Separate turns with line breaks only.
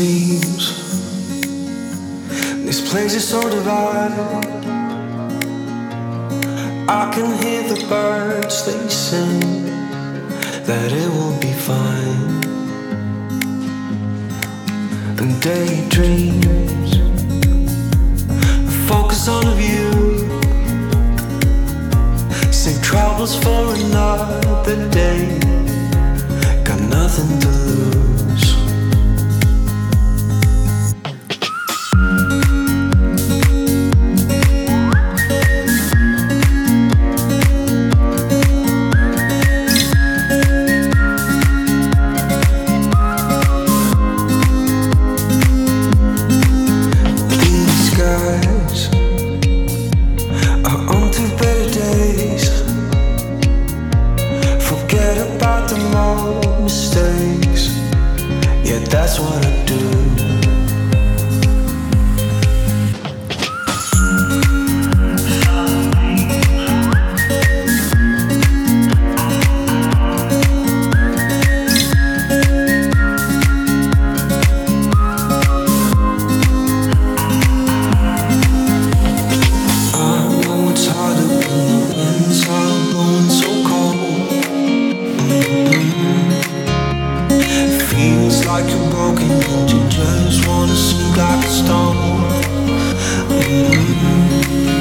dreams. This place is so divided. I can hear the birds, they sing that it will be fine. And daydreams focus on a view. Save troubles for another day. Got nothing to lose. That's what I do. I know it's harder when the winds are blowing so cold. Feels like you're broken and you just wanna sink like a stone.